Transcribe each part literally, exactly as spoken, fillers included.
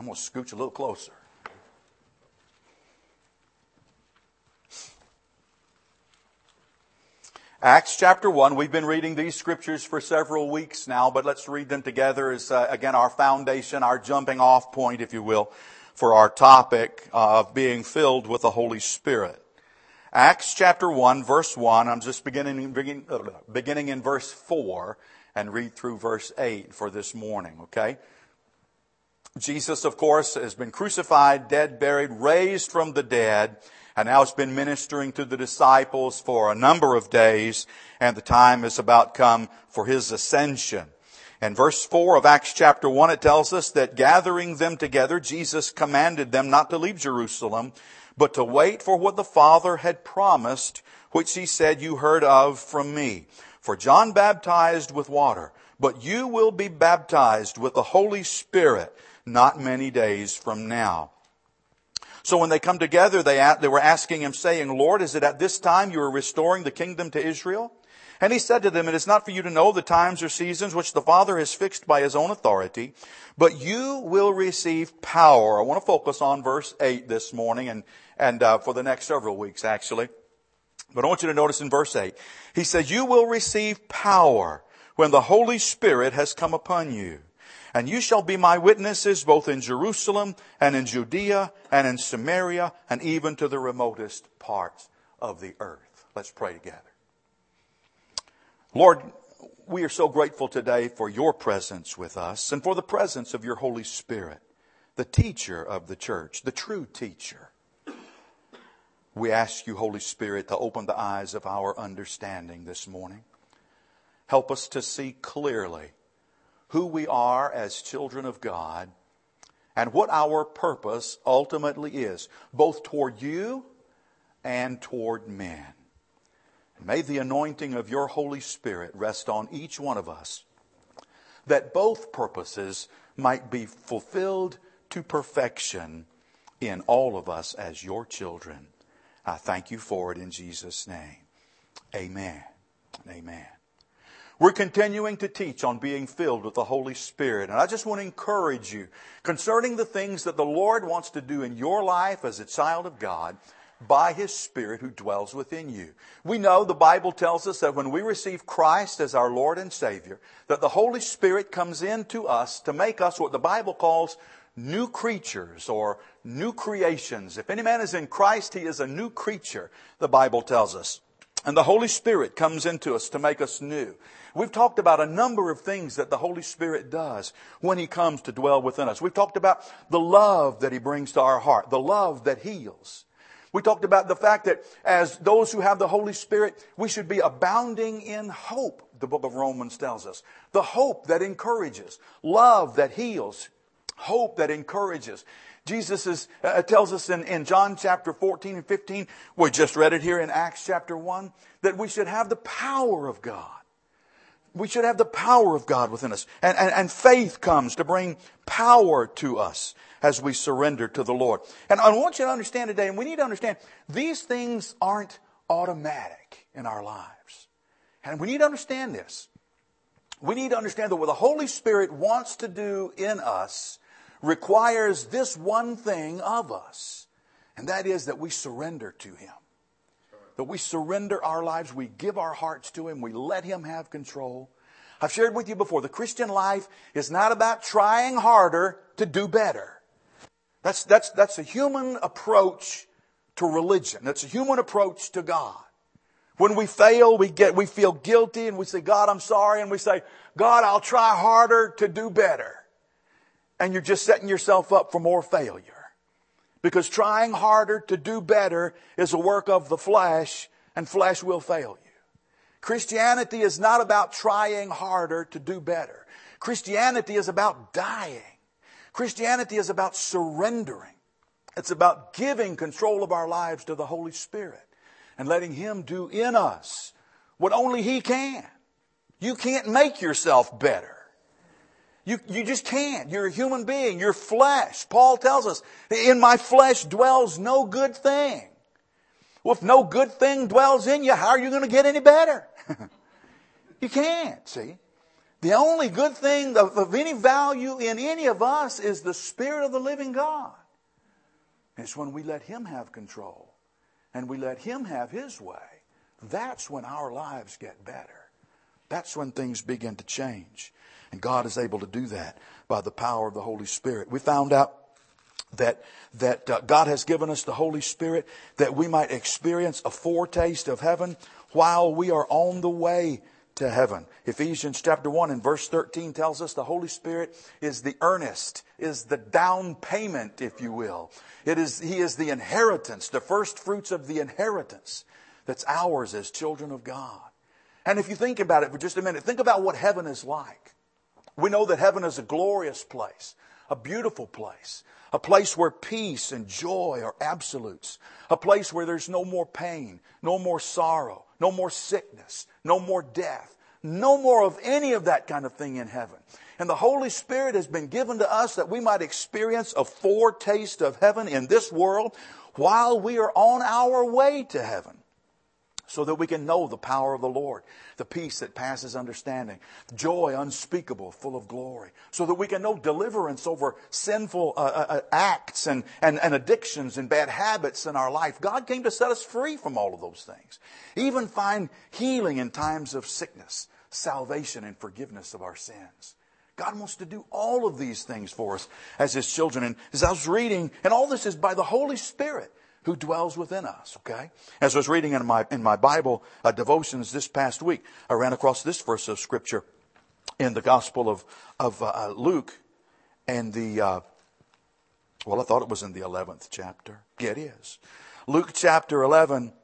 I'm going to scooch a little closer. Acts chapter one, we've been reading these scriptures for several weeks now, but let's read them together as, uh, again, our foundation, our jumping off point, if you will, for our topic of being filled with the Holy Spirit. Acts chapter one, verse one, I'm just beginning, beginning, beginning in verse four and read through verse eight for this morning, okay? Jesus, of course, has been crucified, dead, buried, raised from the dead, and now has been ministering to the disciples for a number of days, and the time is about come for His ascension. In verse four of Acts chapter one, it tells us that gathering them together, Jesus commanded them not to leave Jerusalem, but to wait for what the Father had promised, which He said, you heard of from me. For John baptized with water, but you will be baptized with the Holy Spirit not many days from now. So when they come together, they, they were asking Him, saying, Lord, is it at this time you are restoring the kingdom to Israel? And He said to them, it is not for you to know the times or seasons which the Father has fixed by His own authority, but you will receive power. I want to focus on verse eight this morning and, and uh, for the next several weeks, actually. But I want you to notice in verse eight, He says, you will receive power when the Holy Spirit has come upon you. And you shall be my witnesses both in Jerusalem and in Judea and in Samaria and even to the remotest parts of the earth. Let's pray together. Lord, we are so grateful today for your presence with us and for the presence of your Holy Spirit, the teacher of the church, the true teacher. We ask you, Holy Spirit, to open the eyes of our understanding this morning. Help us to see clearly who we are as children of God and what our purpose ultimately is, both toward you and toward men. May the anointing of your Holy Spirit rest on each one of us, that both purposes might be fulfilled to perfection in all of us as your children. I thank you for it in Jesus' name. Amen. Amen. We're continuing to teach on being filled with the Holy Spirit. And I just want to encourage you concerning the things that the Lord wants to do in your life as a child of God by His Spirit who dwells within you. We know the Bible tells us that when we receive Christ as our Lord and Savior, that the Holy Spirit comes into us to make us what the Bible calls new creatures or new creations. If any man is in Christ, he is a new creature, the Bible tells us. And the Holy Spirit comes into us to make us new. We've talked about a number of things that the Holy Spirit does when He comes to dwell within us. We've talked about the love that He brings to our heart, the love that heals. We talked about the fact that as those who have the Holy Spirit, we should be abounding in hope, the book of Romans tells us. The hope that encourages, love that heals, hope that encourages. Jesus is, uh, tells us in, in John chapter fourteen and fifteen, we just read it here in Acts chapter one, that we should have the power of God. We should have the power of God within us. And, and, and faith comes to bring power to us as we surrender to the Lord. And I want you to understand today, and we need to understand, these things aren't automatic in our lives. And we need to understand this. We need to understand that what the Holy Spirit wants to do in us requires this one thing of us. And that is that we surrender to Him. That we surrender our lives, we give our hearts to Him, we let Him have control. I've shared with you before, the Christian life is not about trying harder to do better. That's, that's, that's a human approach to religion. That's a human approach to God. When we fail, we get, we feel guilty and we say, God, I'm sorry. And we say, God, I'll try harder to do better. And you're just setting yourself up for more failure. Because trying harder to do better is a work of the flesh, and flesh will fail you. Christianity is not about trying harder to do better. Christianity is about dying. Christianity is about surrendering. It's about giving control of our lives to the Holy Spirit and letting Him do in us what only He can. You can't make yourself better. You, you just can't. You're a human being. You're flesh. Paul tells us, in my flesh dwells no good thing. Well, if no good thing dwells in you, how are you going to get any better? You can't, see. The only good thing of, of any value in any of us is the Spirit of the living God. It's when we let Him have control and we let Him have His way. That's when our lives get better. That's when things begin to change. And God is able to do that by the power of the Holy Spirit. We found out that that uh, God has given us the Holy Spirit that we might experience a foretaste of heaven while we are on the way to heaven. Ephesians chapter one and verse thirteen tells us the Holy Spirit is the earnest, is the down payment, if you will. It is, He is the inheritance, the first fruits of the inheritance that's ours as children of God. And if you think about it for just a minute, think about what heaven is like. We know that heaven is a glorious place, a beautiful place, a place where peace and joy are absolutes, a place where there's no more pain, no more sorrow, no more sickness, no more death, no more of any of that kind of thing in heaven. And the Holy Spirit has been given to us that we might experience a foretaste of heaven in this world while we are on our way to heaven, so that we can know the power of the Lord, the peace that passes understanding, joy unspeakable, full of glory, so that we can know deliverance over sinful uh, uh, acts and, and, and addictions and bad habits in our life. God came to set us free from all of those things. Even find healing in times of sickness, salvation and forgiveness of our sins. God wants to do all of these things for us as His children. And as I was reading, and all this is by the Holy Spirit who dwells within us, okay? As I was reading in my in my Bible uh, devotions this past week, I ran across this verse of Scripture in the Gospel of, of uh, Luke and the, uh, well, I thought it was in the eleventh chapter. Yeah, it is. Luke chapter eleven.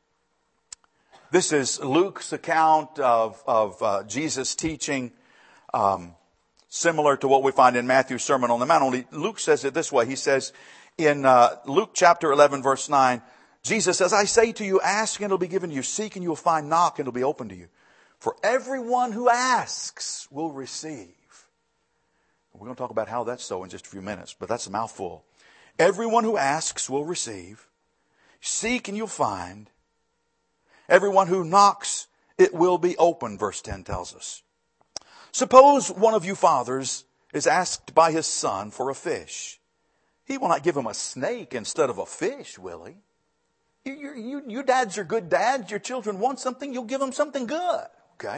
This is Luke's account of, of uh, Jesus teaching, um, similar to what we find in Matthew's Sermon on the Mount. Only Luke says it this way. He says, in uh, Luke chapter eleven, verse nine, Jesus says, I say to you, ask and it'll be given to you. Seek and you'll find. Knock and it'll be open to you. For everyone who asks will receive. We're going to talk about how that's so in just a few minutes, but that's a mouthful. Everyone who asks will receive. Seek and you'll find. Everyone who knocks, it will be open, verse ten tells us. Suppose one of you fathers is asked by his son for a fish. He will not give him a snake instead of a fish, will he? You, you, you, you dads are good dads. Your children want something, you'll give them something good. Okay?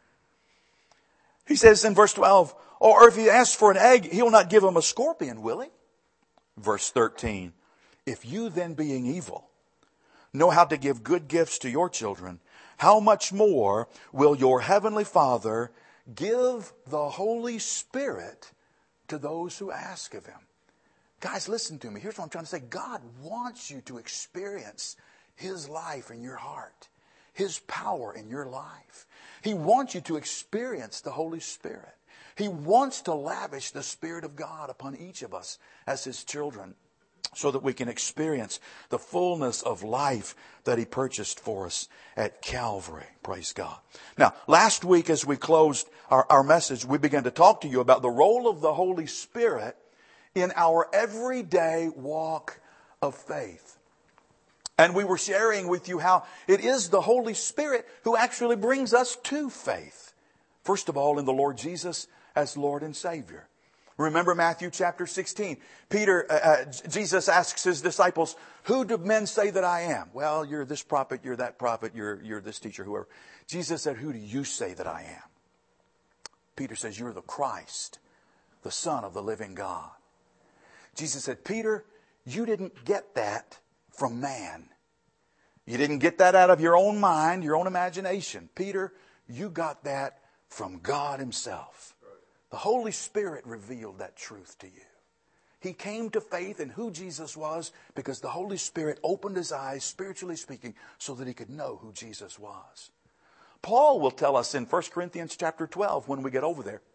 He says in verse twelve, or if he asks for an egg, he will not give him a scorpion, will he? Verse thirteen, if you then being evil know how to give good gifts to your children, how much more will your heavenly Father give the Holy Spirit to those who ask of Him? Guys, listen to me. Here's what I'm trying to say. God wants you to experience His life in your heart, His power in your life. He wants you to experience the Holy Spirit. He wants to lavish the Spirit of God upon each of us as His children so that we can experience the fullness of life that He purchased for us at Calvary. Praise God. Now, last week as we closed our, our message, we began to talk to you about the role of the Holy Spirit in our everyday walk of faith. And we were sharing with you how it is the Holy Spirit who actually brings us to faith. First of all, in the Lord Jesus as Lord and Savior. Remember Matthew chapter sixteen. Peter, uh, uh, Jesus asks His disciples, who do men say that I am? Well, you're this prophet, you're that prophet, you're, you're this teacher, whoever. Jesus said, who do you say that I am? Peter says, you're the Christ, the Son of the living God. Jesus said, Peter, you didn't get that from man. You didn't get that out of your own mind, your own imagination. Peter, you got that from God Himself. The Holy Spirit revealed that truth to you. He came to faith in who Jesus was because the Holy Spirit opened his eyes, spiritually speaking, so that he could know who Jesus was. Paul will tell us in First Corinthians chapter twelve, when we get over there,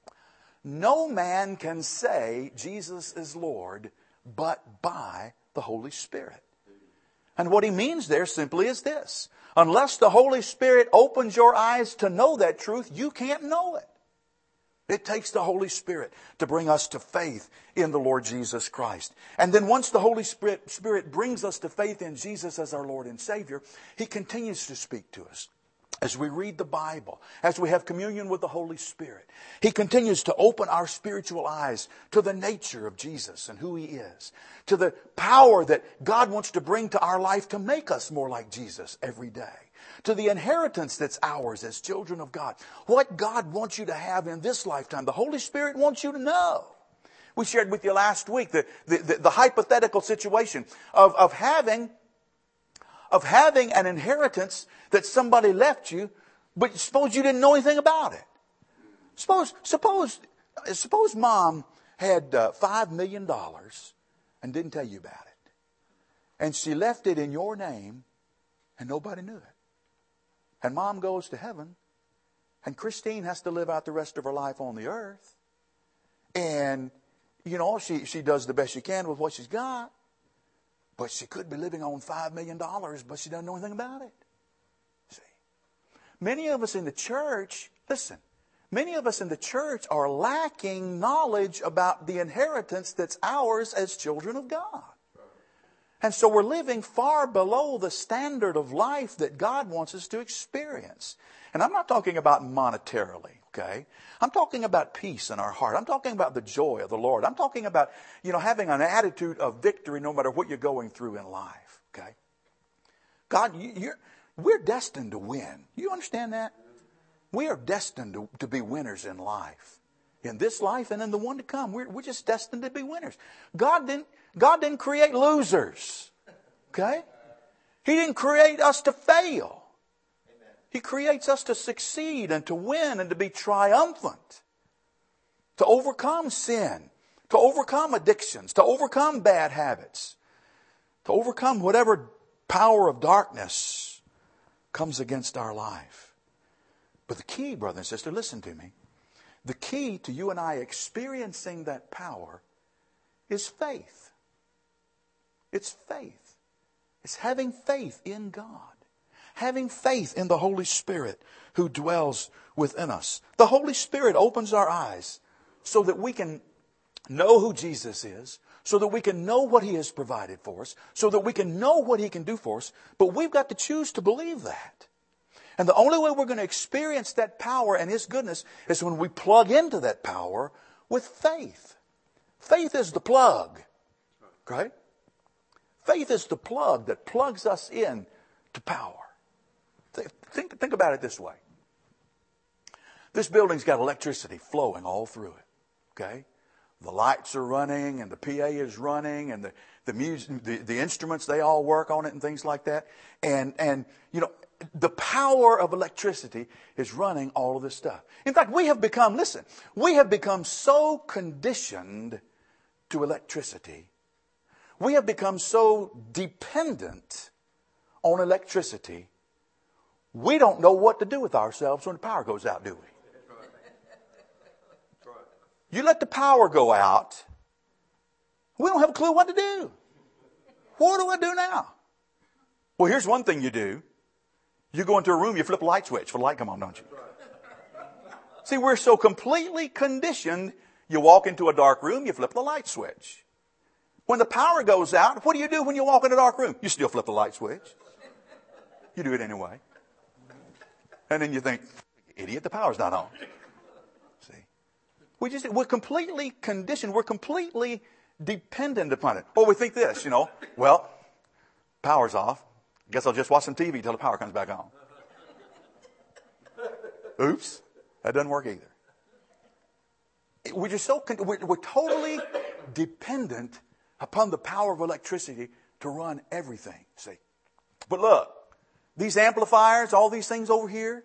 no man can say Jesus is Lord but by the Holy Spirit. And what he means there simply is this. Unless the Holy Spirit opens your eyes to know that truth, you can't know it. It takes the Holy Spirit to bring us to faith in the Lord Jesus Christ. And then once the Holy Spirit, Spirit brings us to faith in Jesus as our Lord and Savior, He continues to speak to us. as we read the Bible, as we have communion with the Holy Spirit, He continues to open our spiritual eyes to the nature of Jesus and who He is, to the power that God wants to bring to our life to make us more like Jesus every day, to the inheritance that's ours as children of God. What God wants you to have in this lifetime, the Holy Spirit wants you to know. We shared with you last week the, the, the, the hypothetical situation of, of having of having an inheritance that somebody left you, but suppose you didn't know anything about it. Suppose, suppose, suppose mom had uh, five million dollars and didn't tell you about it. And she left it in your name and nobody knew it. And mom goes to heaven and Christine has to live out the rest of her life on the earth. And, you know, she, she does the best she can with what she's got. But she could be living on five million dollars, but she doesn't know anything about it. See, many of us in the church, listen, many of us in the church are lacking knowledge about the inheritance that's ours as children of God. And so we're living far below the standard of life that God wants us to experience. And I'm not talking about monetarily, okay? I'm talking about peace in our heart. I'm talking about the joy of the Lord. I'm talking about, you know, having an attitude of victory no matter what you're going through in life, okay? God, you, you're, we're destined to win. You understand that? We are destined to, to be winners in life. In this life and in the one to come. We're, we're just destined to be winners. God didn't, God didn't create losers, okay? He didn't create us to fail. He creates us to succeed and to win and to be triumphant, to overcome sin, to overcome addictions, to overcome bad habits, to overcome whatever power of darkness comes against our life. But the key, brother and sister, listen to me. The key to you and I experiencing that power is faith. It's faith. It's having faith in God. Having faith in the Holy Spirit who dwells within us. The Holy Spirit opens our eyes so that we can know who Jesus is, so that we can know what He has provided for us, so that we can know what He can do for us. But we've got to choose to believe that. And the only way we're going to experience that power and His goodness is when we plug into that power with faith. Faith is the plug. Okay? Faith is the plug that plugs us in to power. Think, think about it this way. This building's got electricity flowing all through it. Okay? The lights are running and the P A is running and the, the music, the, the instruments, they all work on it and things like that. And, and, you know, the power of electricity is running all of this stuff. In fact, we have become, listen, we have become so conditioned to electricity. We have become so dependent on electricity. We don't know what to do with ourselves when the power goes out, do we? You let the power go out, we don't have a clue what to do. What do I do now? Well, here's one thing you do. You go into a room, you flip a light switch for the light come on, don't you? See, we're so completely conditioned. You walk into a dark room, you flip the light switch. When the power goes out, what do you do when you walk in a dark room? You still flip the light switch. You do it anyway. And then you think, idiot, the power's not on. See? We just, we're completely conditioned. We're completely dependent upon it. Or we think this, you know, well, power's off. Guess I'll just watch some T V until the power comes back on. Oops. That doesn't work either. We're just so, we're, we're totally dependent upon the power of electricity to run everything. See? But look. These amplifiers, all these things over here,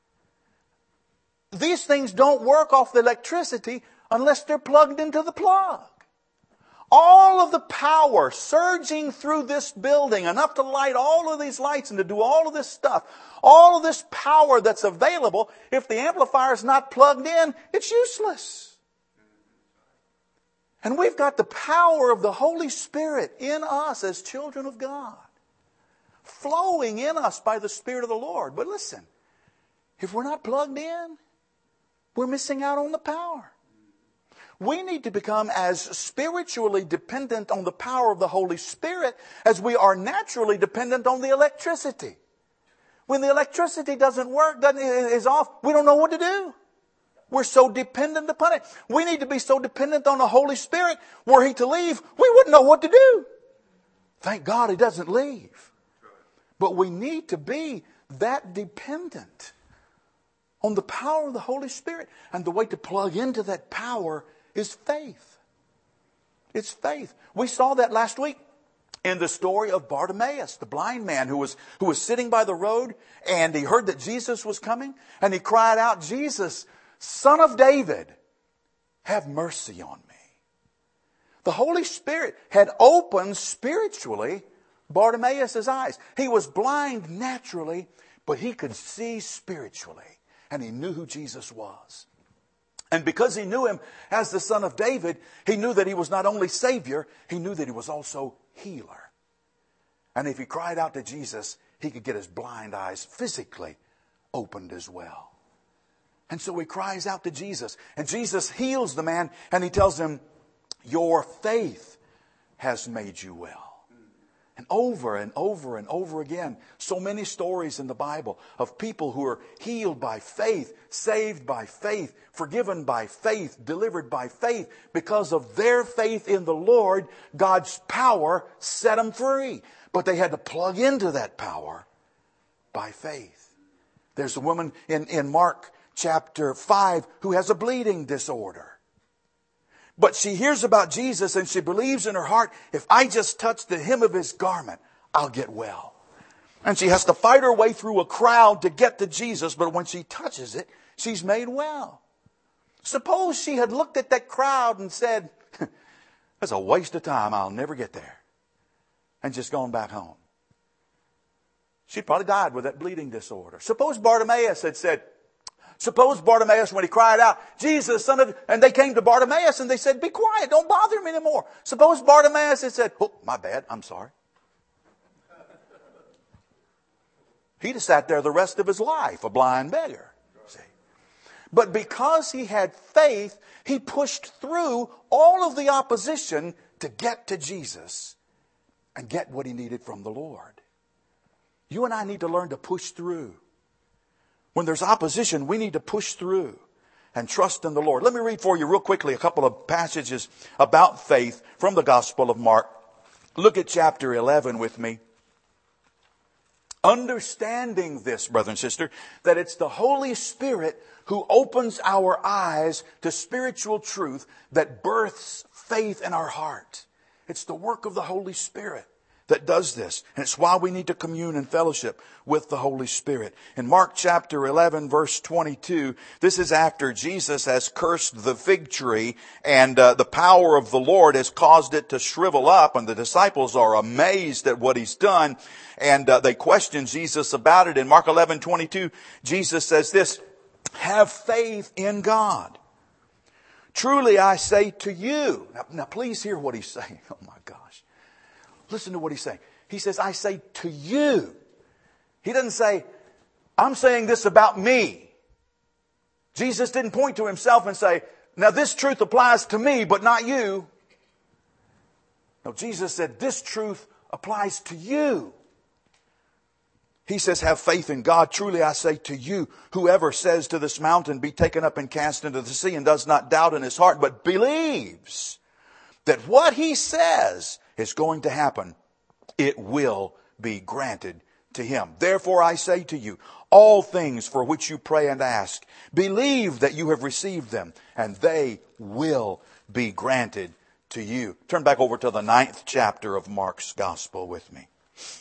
these things don't work off the electricity unless they're plugged into the plug. All of the power surging through this building, enough to light all of these lights and to do all of this stuff, all of this power that's available, if the amplifier is not plugged in, it's useless. And we've got the power of the Holy Spirit in us as children of God, flowing in us by the Spirit of the Lord. But listen, if we're not plugged in, we're missing out on the power. We need to become as spiritually dependent on the power of the Holy Spirit as we are naturally dependent on the electricity. When the electricity doesn't work, doesn't, is off, we don't know what to do. We're so dependent upon it. We need to be so dependent on the Holy Spirit. Were He to leave, we wouldn't know what to do. Thank God He doesn't leave. But we need to be that dependent on the power of the Holy Spirit. And the way to plug into that power is faith. It's faith. We saw that last week in the story of Bartimaeus, the blind man who was, who was sitting by the road, and he heard that Jesus was coming, and he cried out, "Jesus, Son of David, have mercy on me." The Holy Spirit had opened spiritually Bartimaeus' eyes. He was blind naturally, but he could see spiritually, and he knew who Jesus was. And because he knew Him as the Son of David, he knew that He was not only Savior, he knew that He was also healer. And if he cried out to Jesus, he could get his blind eyes physically opened as well. And so he cries out to Jesus, and Jesus heals the man, and He tells him, "Your faith has made you well." And over and over and over again, so many stories in the Bible of people who are healed by faith, saved by faith, forgiven by faith, delivered by faith. Because of their faith in the Lord, God's power set them free. But they had to plug into that power by faith. There's a woman in, in Mark chapter five who has a bleeding disorder. But she hears about Jesus and she believes in her heart, if I just touch the hem of His garment, I'll get well. And she has to fight her way through a crowd to get to Jesus, but when she touches it, she's made well. Suppose she had looked at that crowd and said, "That's a waste of time, I'll never get there," and just gone back home. She'd probably died with that bleeding disorder. Suppose Bartimaeus had said, Suppose Bartimaeus, when he cried out, "Jesus, Son of..." and they came to Bartimaeus and they said, "Be quiet, don't bother me anymore." Suppose Bartimaeus had said, "Oh, my bad, I'm sorry." He'd have sat there the rest of his life, a blind beggar. See? But because he had faith, he pushed through all of the opposition to get to Jesus and get what he needed from the Lord. You and I need to learn to push through. When there's opposition, we need to push through and trust in the Lord. Let me read for you real quickly a couple of passages about faith from the Gospel of Mark. Look at chapter eleven with me. Understanding this, brother and sister, that it's the Holy Spirit who opens our eyes to spiritual truth that births faith in our heart. It's the work of the Holy Spirit that does this. And it's why we need to commune and fellowship with the Holy Spirit. In Mark chapter eleven, verse twenty-two, this is after Jesus has cursed the fig tree, and uh, the power of the Lord has caused it to shrivel up, and the disciples are amazed at what He's done, and uh, they question Jesus about it. In Mark eleven twenty-two, Jesus says this, "Have faith in God. Truly I say to you..." Now, now please hear what He's saying. Oh my gosh. Listen to what He's saying. He says, "I say to you." He doesn't say, "I'm saying this about me." Jesus didn't point to Himself and say, "Now this truth applies to me, but not you." No, Jesus said, "This truth applies to you." He says, "Have faith in God. Truly I say to you, whoever says to this mountain, be taken up and cast into the sea, and does not doubt in his heart, but believes that what he says is going to happen, it will be granted to him. Therefore I say to you, all things for which you pray and ask, believe that you have received them, and they will be granted to you." Turn back over to the ninth chapter of Mark's Gospel with me.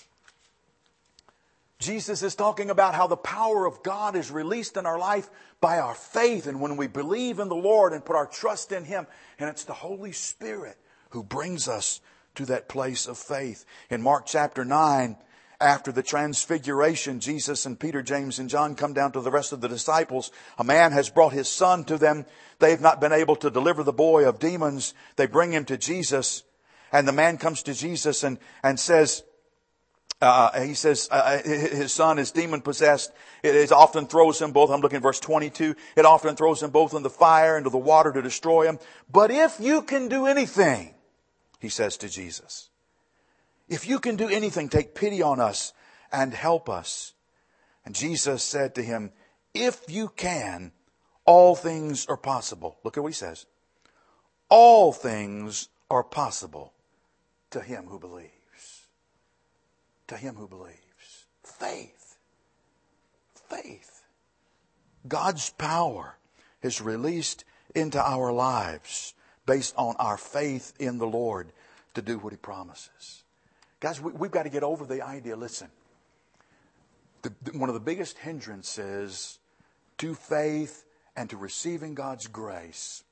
Jesus is talking about how the power of God is released in our life by our faith, and when we believe in the Lord and put our trust in Him. And it's the Holy Spirit who brings us to that place of faith. In Mark chapter nine, after the transfiguration, Jesus and Peter, James, and John come down to the rest of the disciples. A man has brought his son to them. They've not been able to deliver the boy of demons. They bring him to Jesus, and the man comes to Jesus and, and says, Uh, he says uh, his son is demon possessed. It is often throws him both. I'm looking at verse twenty-two. It often throws him both in the fire and into the water to destroy him. But if you can do anything, he says to Jesus, if you can do anything, take pity on us and help us. And Jesus said to him, if you can, all things are possible. Look at what he says. All things are possible to him who believes. To him who believes. Faith. Faith. God's power is released into our lives based on our faith in the Lord to do what he promises. Guys, we, we've got to get over the idea, listen, the, the, one of the biggest hindrances to faith and to receiving God's grace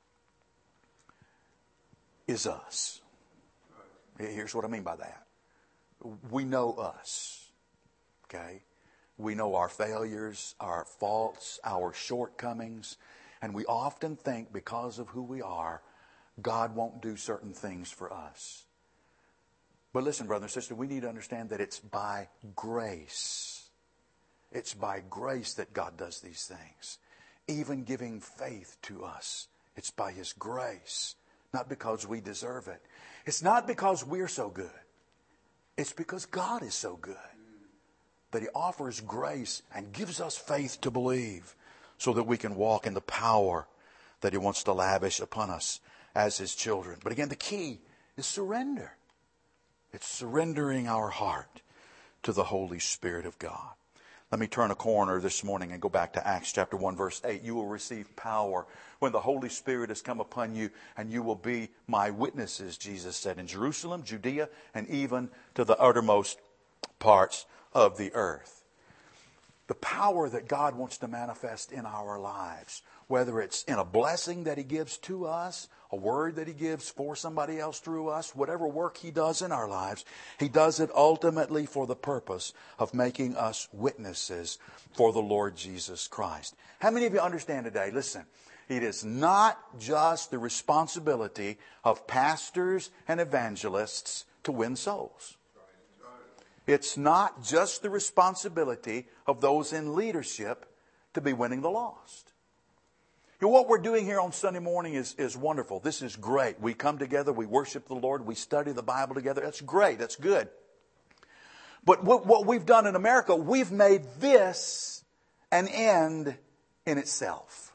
is us. Here's what I mean by that. We know us. Okay? We know our failures, our faults, our shortcomings. And we often think because of who we are, God won't do certain things for us. But listen, brother and sister, we need to understand that it's by grace. It's by grace that God does these things. Even giving faith to us. It's by his grace. Not because we deserve it. It's not because we're so good. It's because God is so good that he offers grace and gives us faith to believe so that we can walk in the power that he wants to lavish upon us as his children. But again, the key is surrender. It's surrendering our heart to the Holy Spirit of God. Let me turn a corner this morning and go back to Acts chapter one, verse eight. You will receive power when the Holy Spirit has come upon you, and you will be my witnesses, Jesus said, in Jerusalem, Judea, and even to the uttermost parts of the earth. The power that God wants to manifest in our lives, whether it's in a blessing that he gives to us, a word that he gives for somebody else through us, whatever work he does in our lives, he does it ultimately for the purpose of making us witnesses for the Lord Jesus Christ. How many of you understand today? Listen, it is not just the responsibility of pastors and evangelists to win souls. It's not just the responsibility of those in leadership to be winning the lost. You know, what we're doing here on Sunday morning is, is wonderful. This is great. We come together, we worship the Lord, we study the Bible together. That's great. That's good. But what, what we've done in America, we've made this an end in itself.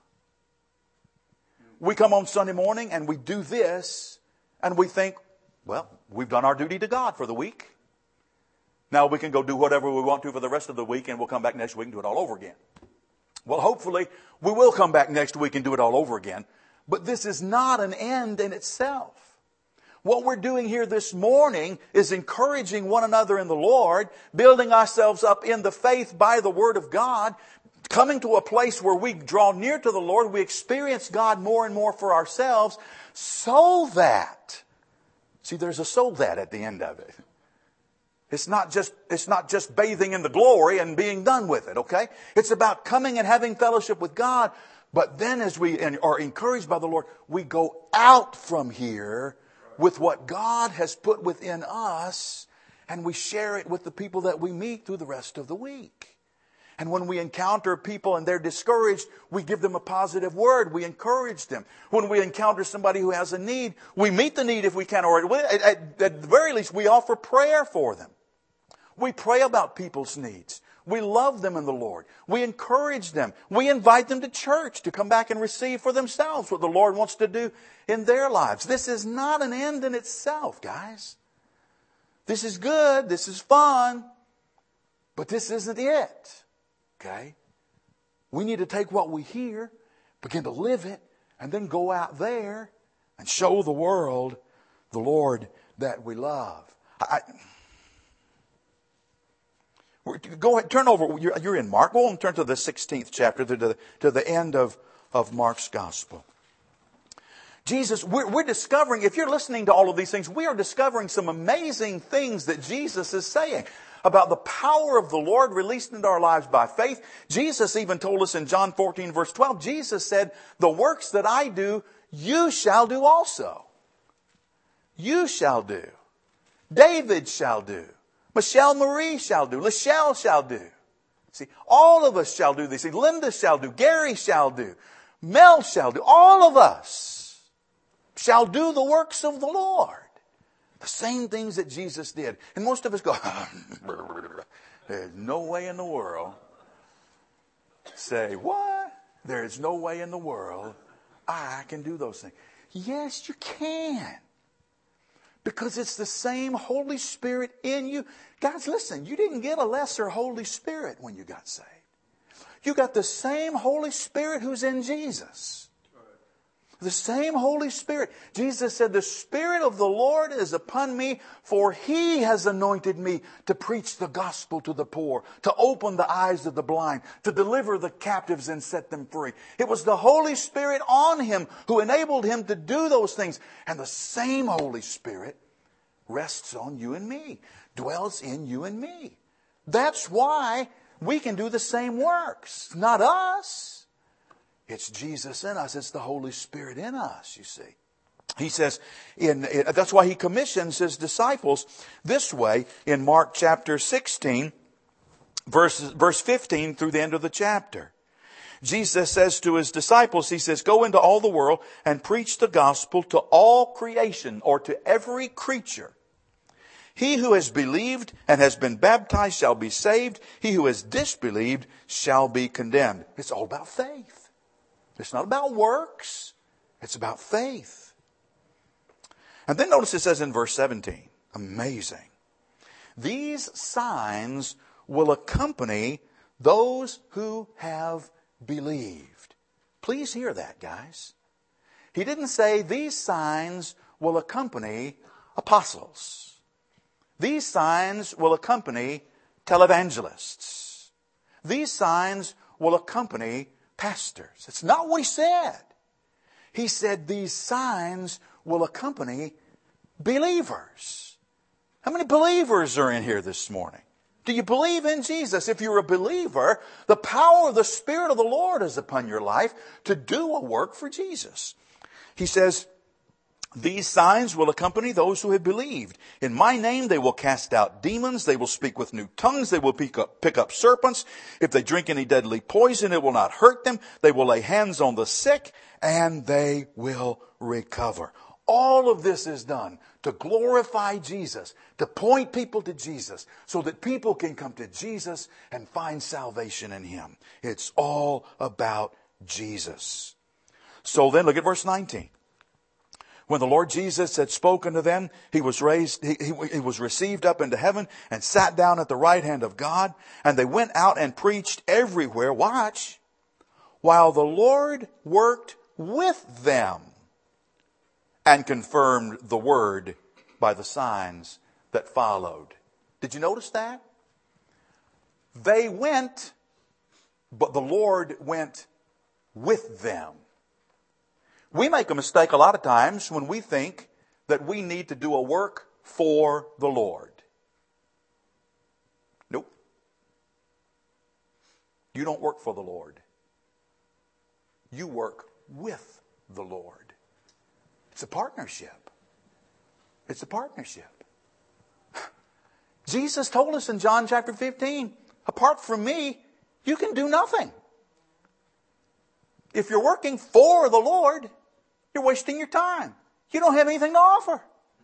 We come on Sunday morning and we do this and we think, well, we've done our duty to God for the week. Now we can go do whatever we want to for the rest of the week, and we'll come back next week and do it all over again. Well, hopefully we will come back next week and do it all over again. But this is not an end in itself. What we're doing here this morning is encouraging one another in the Lord, building ourselves up in the faith by the Word of God, coming to a place where we draw near to the Lord, we experience God more and more for ourselves, so that, see, there's a so that at the end of it. It's not just, it's not just bathing in the glory and being done with it, okay? It's about coming and having fellowship with God. But then as we are encouraged by the Lord, we go out from here with what God has put within us, and we share it with the people that we meet through the rest of the week. And when we encounter people and they're discouraged, we give them a positive word. We encourage them. When we encounter somebody who has a need, we meet the need if we can. Or at, at, at the very least, we offer prayer for them. We pray about people's needs. We love them in the Lord. We encourage them. We invite them to church to come back and receive for themselves what the Lord wants to do in their lives. This is not an end in itself, guys. This is good. This is fun. But this isn't it. Okay? We need to take what we hear, begin to live it, and then go out there and show the world the Lord that we love. I... Go ahead, turn over. You're, you're in Mark. Go and turn to the sixteenth chapter, to the, to the end of, of Mark's gospel. Jesus, we're, we're discovering, if you're listening to all of these things, we are discovering some amazing things that Jesus is saying about the power of the Lord released into our lives by faith. Jesus even told us in John fourteen, verse twelve, Jesus said, the works that I do, you shall do also. You shall do. David shall do. Michelle Marie shall do. Lachelle shall do. See, all of us shall do these things. Linda shall do. Gary shall do. Mel shall do. All of us shall do the works of the Lord. The same things that Jesus did. And most of us go, there's no way in the world say, what? There is no way in the world I can do those things. Yes, you can. Because it's the same Holy Spirit in you. Guys, listen, you didn't get a lesser Holy Spirit when you got saved. You got the same Holy Spirit who's in Jesus. The same Holy Spirit. Jesus said, the Spirit of the Lord is upon me, for He has anointed me to preach the gospel to the poor, to open the eyes of the blind, to deliver the captives and set them free. It was the Holy Spirit on Him who enabled Him to do those things. And the same Holy Spirit rests on you and me, dwells in you and me. That's why we can do the same works. Not us. It's Jesus in us. It's the Holy Spirit in us, you see. He says, in, in that's why He commissions His disciples this way in Mark chapter sixteen, verse, verse fifteen through the end of the chapter. Jesus says to His disciples, He says, go into all the world and preach the gospel to all creation, or to every creature. He who has believed and has been baptized shall be saved. He who has disbelieved shall be condemned. It's all about faith. It's not about works. It's about faith. And then notice it says in verse seventeen, amazing. These signs will accompany those who have believed. Please hear that, guys. He didn't say these signs will accompany apostles. These signs will accompany televangelists. These signs will accompany pastors. It's not what He said. He said these signs will accompany believers. How many believers are in here this morning? Do you believe in Jesus? If you're a believer, the power of the Spirit of the Lord is upon your life to do a work for Jesus. He says, these signs will accompany those who have believed. In my name they will cast out demons. They will speak with new tongues. They will pick up, pick up serpents. If they drink any deadly poison, it will not hurt them. They will lay hands on the sick and they will recover. All of this is done to glorify Jesus, to point people to Jesus, so that people can come to Jesus and find salvation in Him. It's all about Jesus. So then look at verse nineteen. When the Lord Jesus had spoken to them, He was raised, he, he, he was received up into heaven and sat down at the right hand of God. And they went out and preached everywhere. Watch. While the Lord worked with them and confirmed the word by the signs that followed. Did you notice that? They went, but the Lord went with them. We make a mistake a lot of times when we think that we need to do a work for the Lord. Nope. You don't work for the Lord. You work with the Lord. It's a partnership. It's a partnership. Jesus told us in John chapter fifteen, apart from me, you can do nothing. If you're working for the Lord, you're wasting your time. You don't have anything to offer.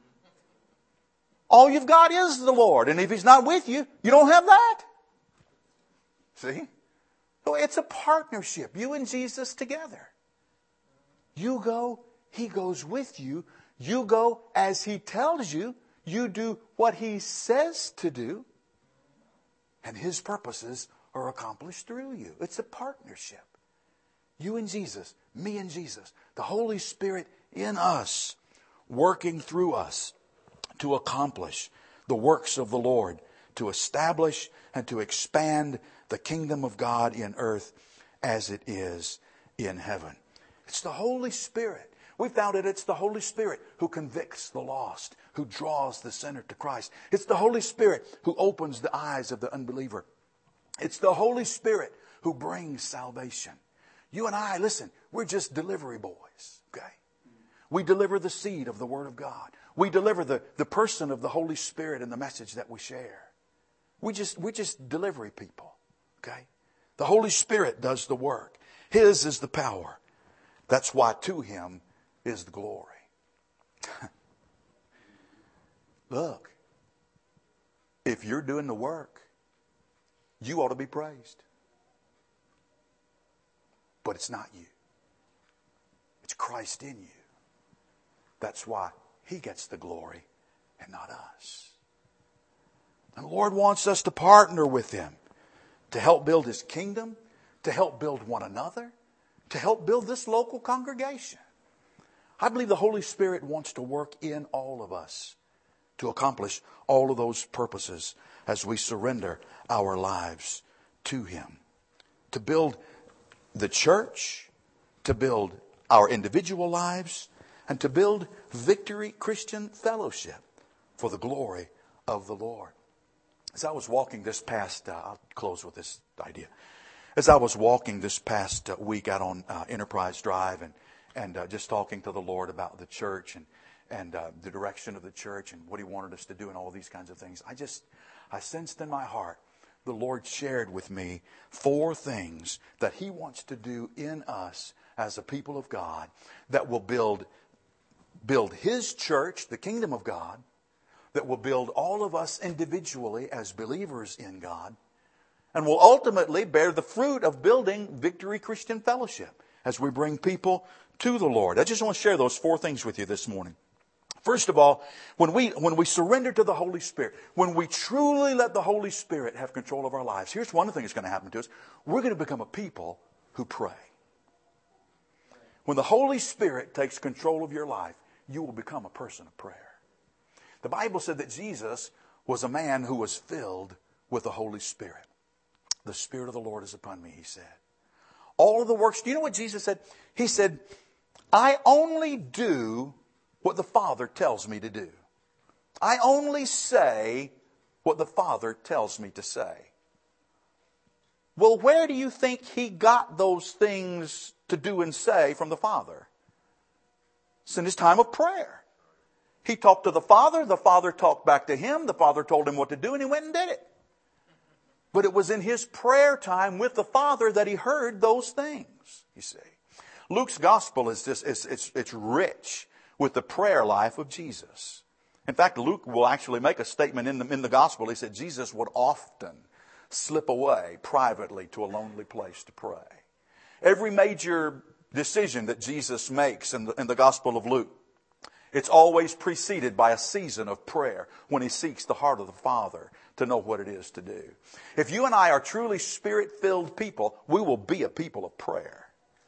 All you've got is the Lord. And if He's not with you, you don't have that. See? So it's a partnership. You and Jesus together. You go, He goes with you. You go as He tells you. You do what He says to do. And His purposes are accomplished through you. It's a partnership. You and Jesus, me and Jesus, the Holy Spirit in us, working through us to accomplish the works of the Lord, to establish and to expand the kingdom of God in earth as it is in heaven. It's the Holy Spirit. We found it. It's the Holy Spirit who convicts the lost, who draws the sinner to Christ. It's the Holy Spirit who opens the eyes of the unbeliever. It's the Holy Spirit who brings salvation. You and I, listen, we're just delivery boys, okay? We deliver the seed of the Word of God. We deliver the, the person of the Holy Spirit and the message that we share. We just, we're just delivery people, okay? The Holy Spirit does the work. His is the power. That's why to Him is the glory. Look, if you're doing the work, you ought to be praised. But it's not you. It's Christ in you. That's why He gets the glory and not us. And the Lord wants us to partner with Him to help build His kingdom, to help build one another, to help build this local congregation. I believe the Holy Spirit wants to work in all of us to accomplish all of those purposes as we surrender our lives to Him. To build the church, to build our individual lives, and to build Victory Christian Fellowship for the glory of the Lord. As I was walking this past, uh, I'll close with this idea. As I was walking this past uh, week out on uh, Enterprise Drive and and uh, just talking to the Lord about the church and and uh, the direction of the church and what He wanted us to do and all these kinds of things, I just I sensed in my heart the Lord shared with me four things that He wants to do in us as a people of God that will build build His church, the kingdom of God, that will build all of us individually as believers in God, and will ultimately bear the fruit of building Victory Christian Fellowship as we bring people to the Lord. I just want to share those four things with you this morning. First of all, when we when we surrender to the Holy Spirit, when we truly let the Holy Spirit have control of our lives, here's one thing that's going to happen to us. We're going to become a people who pray. When the Holy Spirit takes control of your life, you will become a person of prayer. The Bible said that Jesus was a man who was filled with the Holy Spirit. The Spirit of the Lord is upon me, He said. All of the works, do you know what Jesus said? He said, I only do what the Father tells me to do. I only say what the Father tells me to say. Well, where do you think He got those things to do and say from the Father? It's in His time of prayer. He talked to the Father, the Father talked back to Him, the Father told Him what to do, and He went and did it. But it was in His prayer time with the Father that He heard those things, you see. Luke's gospel is just, it's, it's, it's rich with the prayer life of Jesus. In fact, Luke will actually make a statement in the, in the gospel. He said Jesus would often slip away privately to a lonely place to pray. Every major decision that Jesus makes in the, in the gospel of Luke, it's always preceded by a season of prayer when He seeks the heart of the Father to know what it is to do. If you and I are truly Spirit-filled people, we will be a people of prayer.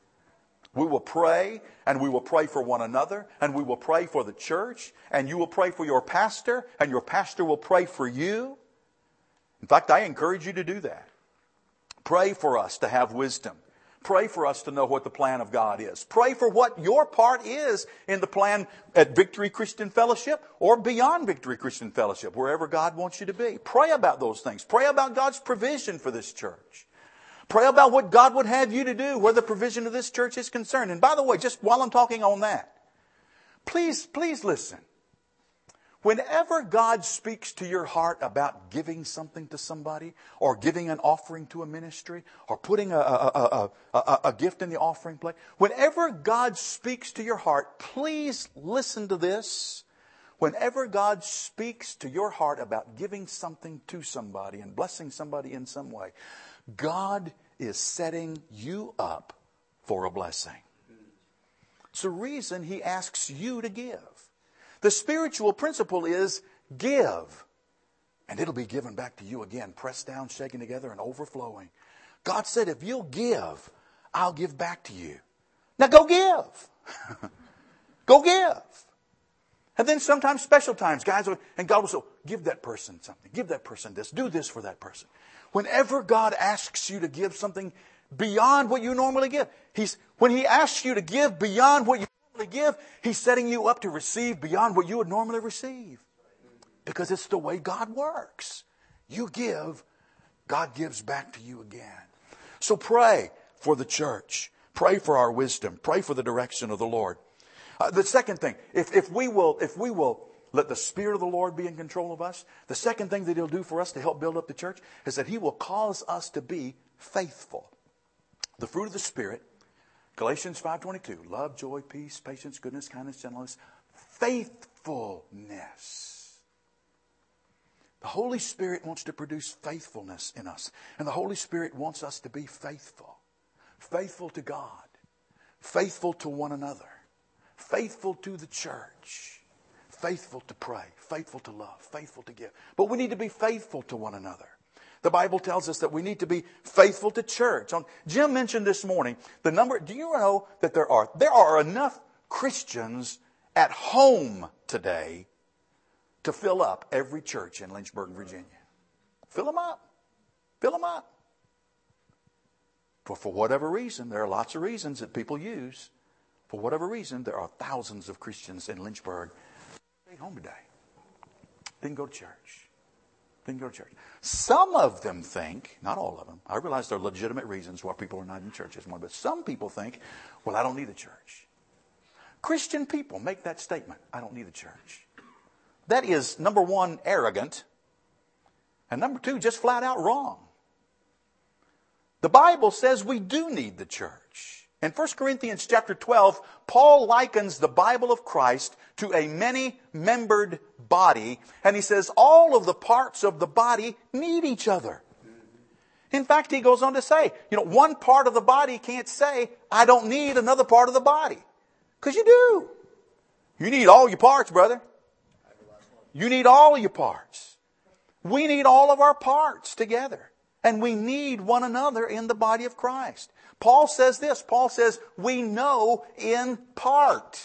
We will pray, and we will pray for one another, and we will pray for the church, and you will pray for your pastor, and your pastor will pray for you. In fact, I encourage you to do that. Pray for us to have wisdom. Pray for us to know what the plan of God is. Pray for what your part is in the plan at Victory Christian Fellowship or beyond Victory Christian Fellowship, wherever God wants you to be. Pray about those things. Pray about God's provision for this church. Pray about what God would have you to do where the provision of this church is concerned. And by the way, just while I'm talking on that, please, please listen. Whenever God speaks to your heart about giving something to somebody or giving an offering to a ministry or putting a, a, a, a, a gift in the offering plate, whenever God speaks to your heart, please listen to this. Whenever God speaks to your heart about giving something to somebody and blessing somebody in some way, God is setting you up for a blessing. It's the reason He asks you to give. The spiritual principle is give, and it'll be given back to you again, pressed down, shaken together, and overflowing. God said, if you'll give, I'll give back to you. Now go give. Go give. And then sometimes special times, guys, and God will say, give that person something. Give that person this. Do this for that person. Whenever God asks you to give something beyond what you normally give, He's when He asks you to give beyond what you normally give, He's setting you up to receive beyond what you would normally receive. Because it's the way God works. You give, God gives back to you again. So pray for the church. Pray for our wisdom. Pray for the direction of the Lord. Uh, the second thing, if, if we will, if we will let the Spirit of the Lord be in control of us, the second thing that He'll do for us to help build up the church is that He will cause us to be faithful. The fruit of the Spirit, Galatians five twenty-two, love, joy, peace, patience, goodness, kindness, gentleness, faithfulness. The Holy Spirit wants to produce faithfulness in us. And the Holy Spirit wants us to be faithful. faithful to God, faithful to one another, faithful to the church, faithful to pray, faithful to love, faithful to give. But we need to be faithful to one another. The Bible tells us that we need to be faithful to church. Jim mentioned this morning the number. Do you know that there are there are enough Christians at home today to fill up every church in Lynchburg, Virginia? Fill them up. Fill them up. For, for whatever reason, there are lots of reasons that people use. For whatever reason, there are thousands of Christians in Lynchburg staying home today. Didn't go to church. Didn't go to church. Some of them think, not all of them, I realize there are legitimate reasons why people are not in churches, but some people think, well, I don't need a church. Christian people make that statement, I don't need a church. That is, number one, arrogant, and number two, just flat out wrong. The Bible says we do need the church. In First Corinthians chapter twelve, Paul likens the Bible of Christ to a many-membered body. And he says all of the parts of the body need each other. In fact, he goes on to say, you know, one part of the body can't say, I don't need another part of the body. Because you do. You need all your parts, brother. You need all of your parts. We need all of our parts together. And we need one another in the body of Christ. Paul says this. Paul says, we know in part.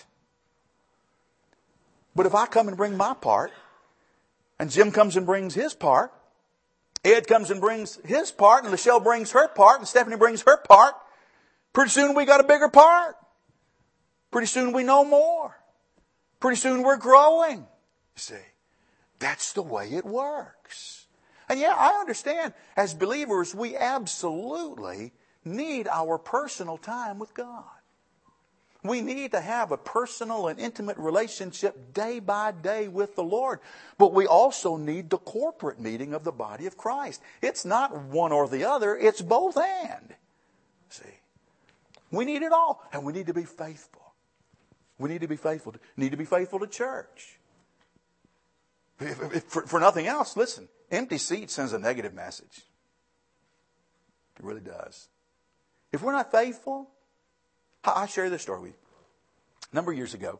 But if I come and bring my part, and Jim comes and brings his part, Ed comes and brings his part, and Lachelle brings her part, and Stephanie brings her part, pretty soon we got a bigger part. Pretty soon we know more. Pretty soon we're growing. You see, that's the way it works. And yeah, I understand, as believers, we absolutely need our personal time with God. We need to have a personal and intimate relationship day by day with the Lord. But we also need the corporate meeting of the body of Christ. It's not one or the other, it's both and. See, we need it all, and we need to be faithful. We need to be faithful. To, need to be faithful to church. If, if, for, for nothing else, listen, empty seat sends a negative message. It really does. If we're not faithful, I share this story with you. A number of years ago,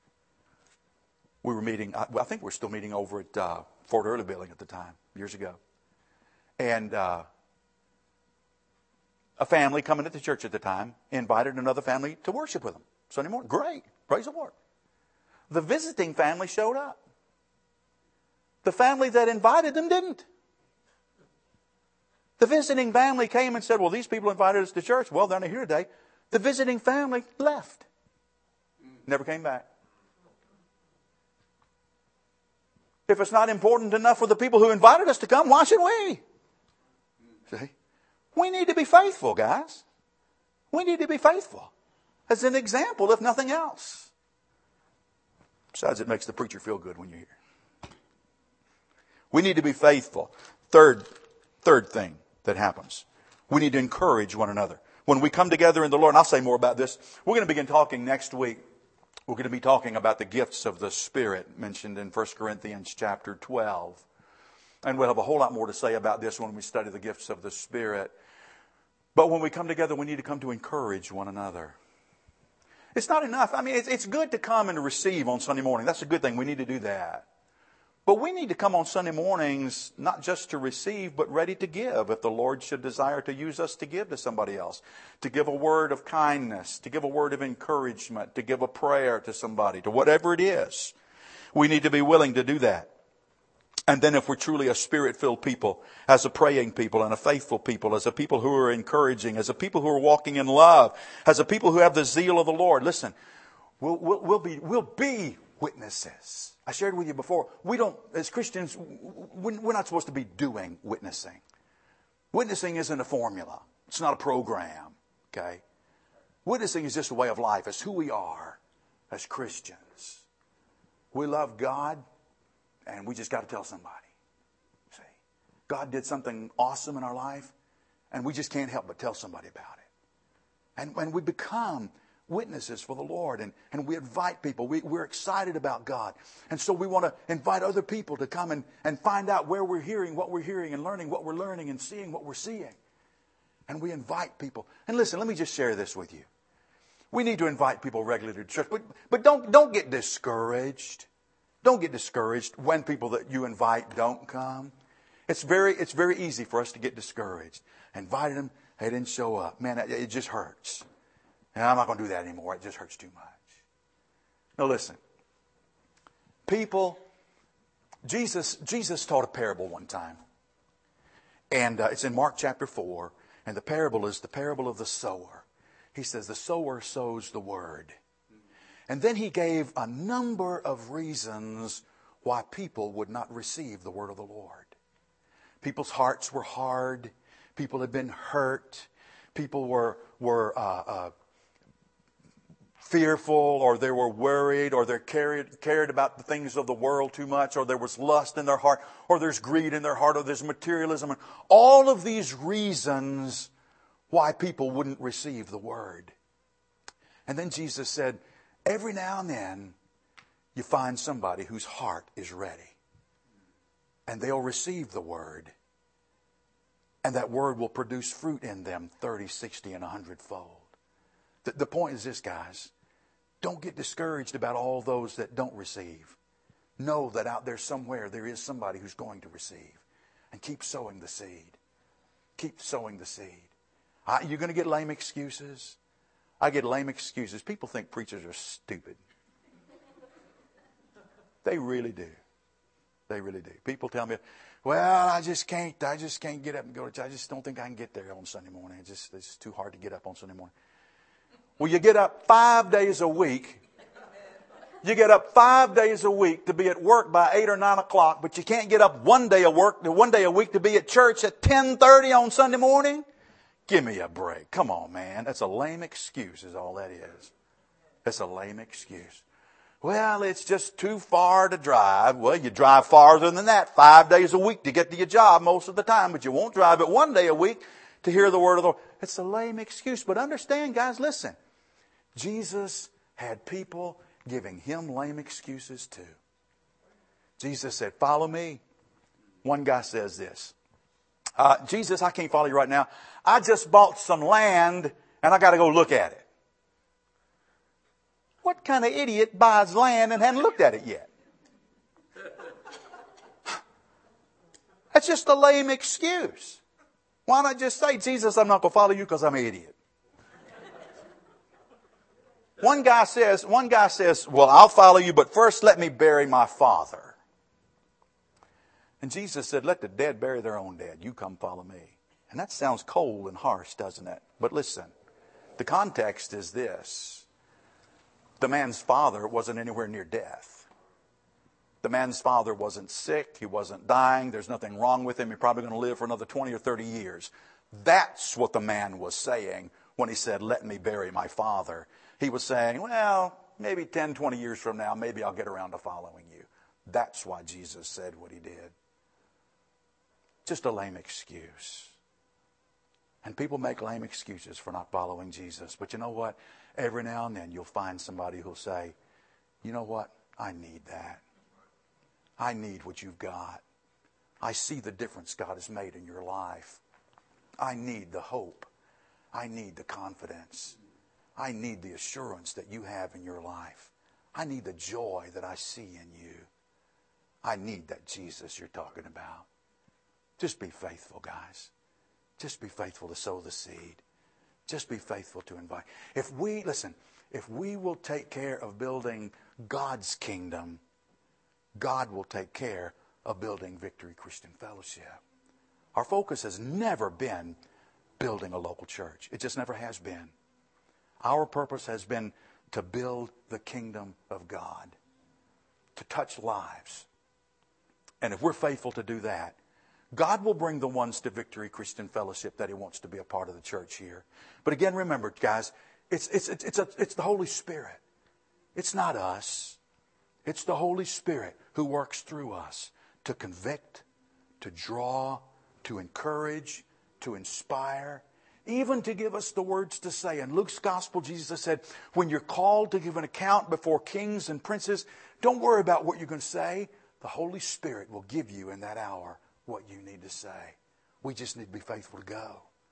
we were meeting, I think we're still meeting over at uh, Fort Early Building at the time, years ago. And uh, a family coming to the church at the time invited another family to worship with them Sunday morning. Great. Praise the Lord. The visiting family showed up. The family that invited them didn't. The visiting family came and said, well, these people invited us to church. Well, they're not here today. The visiting family left. Never came back. If it's not important enough for the people who invited us to come, why should we? See? We need to be faithful, guys. We need to be faithful. As an example, if nothing else. Besides, it makes the preacher feel good when you're here. We need to be faithful. Third, third thing that happens. We need to encourage one another. When we come together in the Lord, and I'll say more about this, we're going to begin talking next week. We're going to be talking about the gifts of the Spirit mentioned in First Corinthians chapter twelve. And we'll have a whole lot more to say about this when we study the gifts of the Spirit. But when we come together, we need to come to encourage one another. It's not enough. I mean, it's, it's good to come and to receive on Sunday morning. That's a good thing. We need to do that. But we need to come on Sunday mornings not just to receive, but ready to give if the Lord should desire to use us to give to somebody else. To give a word of kindness, to give a word of encouragement, to give a prayer to somebody, to whatever it is. We need to be willing to do that. And then if we're truly a Spirit-filled people, as a praying people and a faithful people, as a people who are encouraging, as a people who are walking in love, as a people who have the zeal of the Lord, listen, we'll, we'll, we'll be, we'll be witnesses. I shared with you before, we don't, as Christians, we're not supposed to be doing witnessing. Witnessing isn't a formula. It's not a program, okay? Witnessing is just a way of life. It's who we are as Christians. We love God, and we just got to tell somebody. See, God did something awesome in our life, and we just can't help but tell somebody about it. And when we become witnesses for the Lord, and, and we invite people. We, we're excited about God. And so we want to invite other people to come and, and find out where we're hearing what we're hearing and learning what we're learning and seeing what we're seeing. And we invite people. And listen, let me just share this with you. We need to invite people regularly to church. But, but don't, don't get discouraged. Don't get discouraged when people that you invite don't come. It's very, it's very easy for us to get discouraged. I invited them, they didn't show up. Man, it, it just hurts. And I'm not going to do that anymore. It just hurts too much. Now listen. People, Jesus, Jesus taught a parable one time. And uh, it's in Mark chapter four. And the parable is the parable of the sower. He says the sower sows the word. And then he gave a number of reasons why people would not receive the word of the Lord. People's hearts were hard. People had been hurt. People were, were uh, uh, fearful, or they were worried, or they cared, cared about the things of the world too much, or there was lust in their heart, or there's greed in their heart, or there's materialism. And all of these reasons why people wouldn't receive the word. And then Jesus said, every now and then you find somebody whose heart is ready. And they'll receive the word. And that word will produce fruit in them thirty, sixty, and a hundred fold. The, the point is this, guys. Don't get discouraged about all those that don't receive. Know that out there somewhere there is somebody who's going to receive. And keep sowing the seed. Keep sowing the seed. I, you're going to get lame excuses. I get lame excuses. People think preachers are stupid. They really do. They really do. People tell me, well, I just can't, I just can't get up and go to church. I just don't think I can get there on Sunday morning. It's just, it's too hard to get up on Sunday morning. Well, you get up five days a week. You get up five days a week to be at work by eight or nine o'clock, but you can't get up one day a work, one day a week to be at church at ten thirty on Sunday morning? Give me a break. Come on, man. That's a lame excuse is all that is. That's a lame excuse. Well, it's just too far to drive. Well, you drive farther than that five days a week to get to your job most of the time, but you won't drive it one day a week to hear the word of the Lord. It's a lame excuse. But understand, guys, listen. Jesus had people giving him lame excuses too. Jesus said, follow me. One guy says this. Uh, Jesus, I can't follow you right now. I just bought some land and I got to go look at it. What kind of idiot buys land and hadn't looked at it yet? That's just a lame excuse. Why not just say, Jesus, I'm not going to follow you because I'm an idiot. One guy says, one guy says, well, I'll follow you, but first let me bury my father. And Jesus said, let the dead bury their own dead. You come follow me. And that sounds cold and harsh, doesn't it? But listen, the context is this. The man's father wasn't anywhere near death. The man's father wasn't sick. He wasn't dying. There's nothing wrong with him. He's probably going to live for another twenty or thirty years. That's what the man was saying when he said, let me bury my father. He was saying, well, maybe ten, twenty years from now, maybe I'll get around to following you. That's why Jesus said what he did. Just a lame excuse. And people make lame excuses for not following Jesus. But you know what? Every now and then you'll find somebody who'll say, you know what? I need that. I need what you've got. I see the difference God has made in your life. I need the hope. I need the confidence. I need the assurance that you have in your life. I need the joy that I see in you. I need that Jesus you're talking about. Just be faithful, guys. Just be faithful to sow the seed. Just be faithful to invite. If we, listen, if we will take care of building God's kingdom, God will take care of building Victory Christian Fellowship. Our focus has never been building a local church. It just never has been. Our purpose has been to build the kingdom of God, to touch lives. And if we're faithful to do that, God will bring the ones to Victory Christian Fellowship that he wants to be a part of the church here. But again, remember, guys, it's, it's, it's, it's, a, it's the Holy Spirit. It's not us. It's the Holy Spirit who works through us to convict, to draw, to encourage, to inspire, even to give us the words to say. In Luke's gospel, Jesus said, when you're called to give an account before kings and princes, don't worry about what you're going to say. The Holy Spirit will give you in that hour what you need to say. We just need to be faithful to go.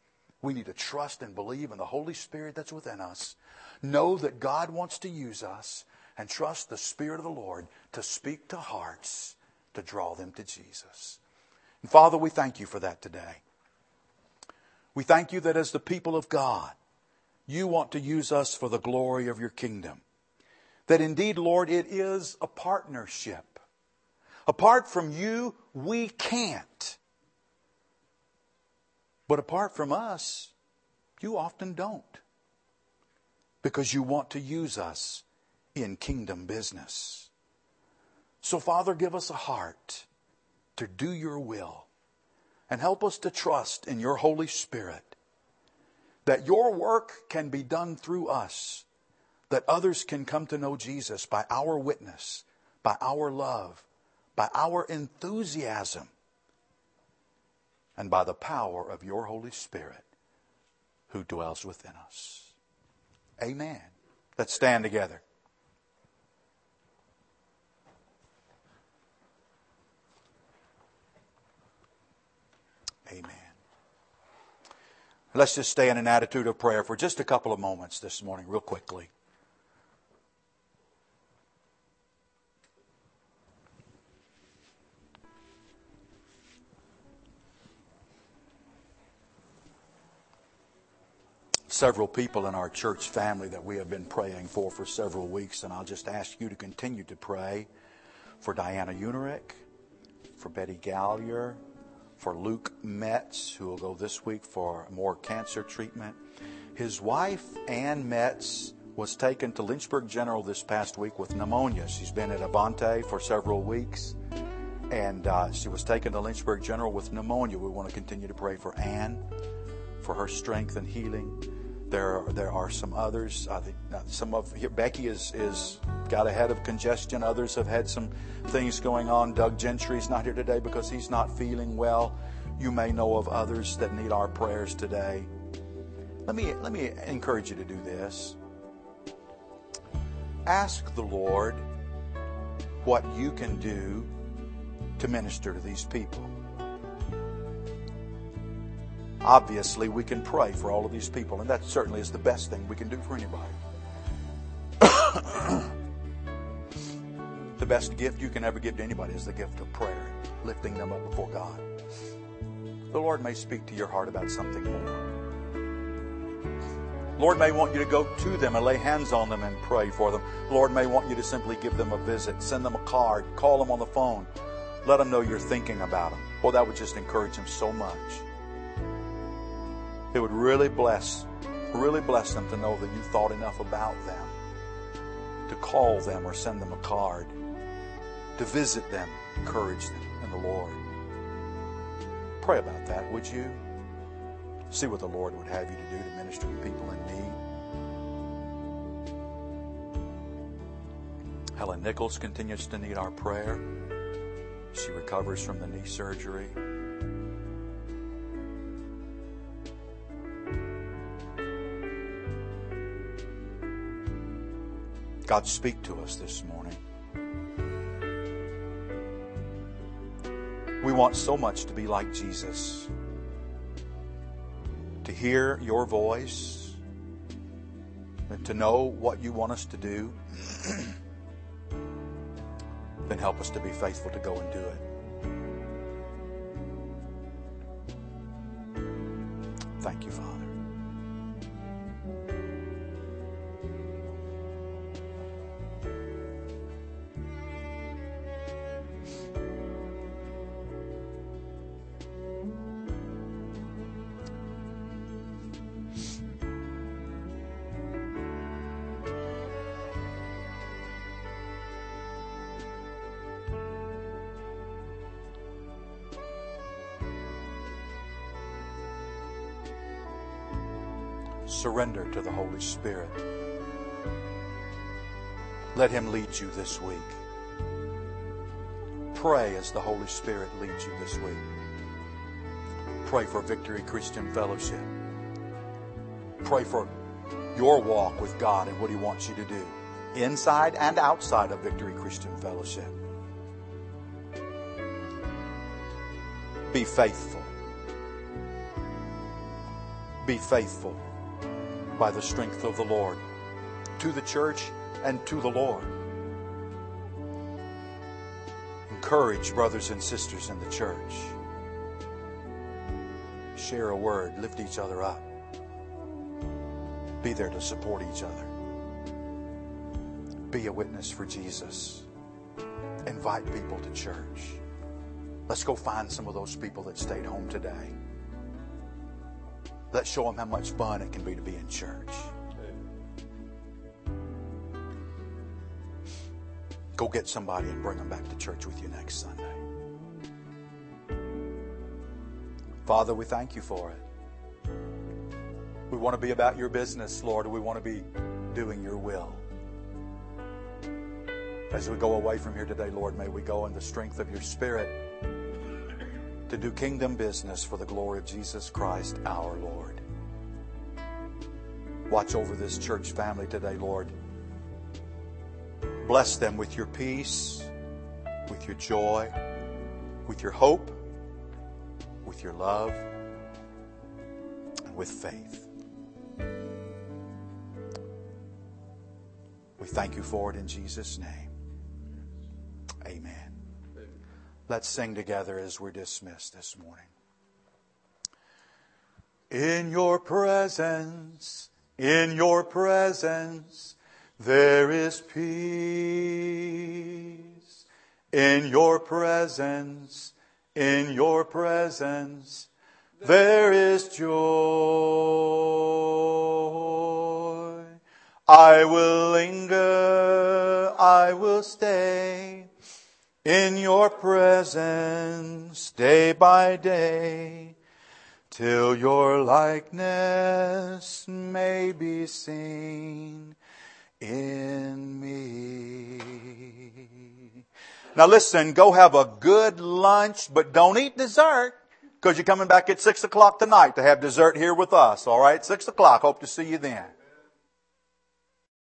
We need to trust and believe in the Holy Spirit that's within us. Know that God wants to use us, and trust the Spirit of the Lord to speak to hearts, to draw them to Jesus. And Father, we thank you for that today. We thank you that as the people of God, you want to use us for the glory of your kingdom. That indeed, Lord, it is a partnership. Apart from you, we can't. But apart from us, you often don't. Because you want to use us in kingdom business. So, Father, give us a heart to do your will. And help us to trust in your Holy Spirit that your work can be done through us, that others can come to know Jesus by our witness, by our love, by our enthusiasm, and by the power of your Holy Spirit who dwells within us. Amen. Let's stand together. Amen. Let's just stay in an attitude of prayer for just a couple of moments this morning, real quickly. Several people in our church family that we have been praying for for several weeks, and I'll just ask you to continue to pray for Diana Unerick, for Betty Gallier, for Luke Metz, who will go this week for more cancer treatment. His wife, Ann Metz, was taken to Lynchburg General this past week with pneumonia. She's been at Avante for several weeks, and uh, she was taken to Lynchburg General with pneumonia. We want to continue to pray for Ann, for her strength and healing. There, there are some others. I think some of here, Becky is is got a head of congestion. Others have had some things going on. Doug Gentry's not here today because he's not feeling well. You may know of others that need our prayers today. Let me let me encourage you to do this. Ask the Lord what you can do to minister to these people. Obviously, we can pray for all of these people, and that certainly is the best thing we can do for anybody. The best gift you can ever give to anybody is the gift of prayer, lifting them up before God. The Lord may speak to your heart about something more. Lord may want you to go to them and lay hands on them and pray for them. Lord may want you to simply give them a visit, send them a card, call them on the phone. Let them know you're thinking about them. Boy, that would just encourage them so much. It would really bless, really bless them to know that you thought enough about them to call them or send them a card, to visit them, encourage them in the Lord. Pray about that, would you? See what the Lord would have you to do to minister to people in need. Helen Nichols continues to need our prayer. She recovers from the knee surgery. God, speak to us this morning. We want so much to be like Jesus. To hear your voice and to know what you want us to do. Then help us to be faithful to go and do it. Thank you, Father. Surrender to the Holy Spirit. Let Him lead you this week. Pray as the Holy Spirit leads you this week. Pray for Victory Christian Fellowship. Pray for your walk with God and what He wants you to do, inside and outside of Victory Christian Fellowship. Be faithful. be faithful by the strength of the Lord to the church and to the Lord. Encourage brothers and sisters in the church. Share a word. Lift each other up. Be there to support each other. Be a witness for Jesus. Invite people to church. Let's go find some of those people that stayed home today. Let's show them how much fun it can be to be in church. Go get somebody and bring them back to church with you next Sunday. Father, we thank you for it. We want to be about your business, Lord. We want to be doing your will. As we go away from here today, Lord, may we go in the strength of your Spirit to do kingdom business for the glory of Jesus Christ, our Lord. Watch over this church family today, Lord. Bless them with your peace, with your joy, with your hope, with your love, and with faith. We thank you for it in Jesus' name. Amen. Let's sing together as we're dismissed this morning. In your presence, in your presence, there is peace. In your presence, in your presence, there is joy. I will linger, I will stay in your presence day by day, till your likeness may be seen in me. Now listen, go have a good lunch, but don't eat dessert, because you're coming back at six o'clock tonight to have dessert here with us. All right, six o'clock. Hope to see you then.